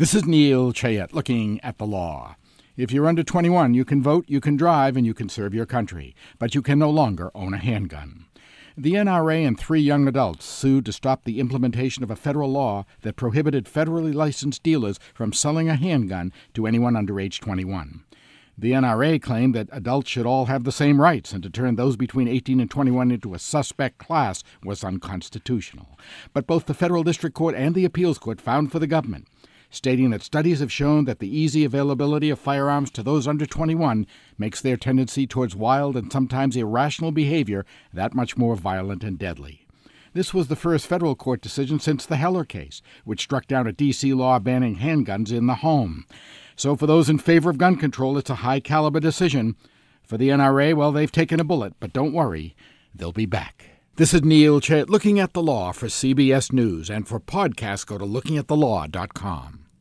This is Neil Chayet looking at the law. If you're under 21, you can vote, you can drive, and you can serve your country, but you can no longer own a handgun. The NRA and 3 young adults sued to stop the implementation of a federal law that prohibited federally licensed dealers from selling a handgun to anyone under age 21. The NRA claimed that adults should all have the same rights, and to turn those between 18 and 21 into a suspect class was unconstitutional. But both the federal district court and the appeals court found for the government, stating that studies have shown that the easy availability of firearms to those under 21 makes their tendency towards wild and sometimes irrational behavior that much more violent and deadly. This was the first federal court decision since the Heller case, which struck down a D.C. law banning handguns in the home. So for those in favor of gun control, it's a high-caliber decision. For the NRA, well, they've taken a bullet, but don't worry, they'll be back. This is Neil Chayet looking at the law for CBS News, and for podcasts, go to lookingatthelaw.com.